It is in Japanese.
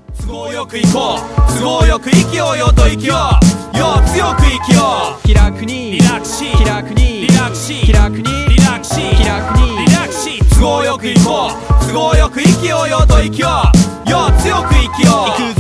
都合よく行こう、都合よく生きようよと生きようよ、強く生きよう。 気楽にリラックスし、 気楽にリラックスし、 気楽にリラックスし、 気楽にリラックスし、都合よく行こう、都合よく生きようよと生きようよ、強く生きよう。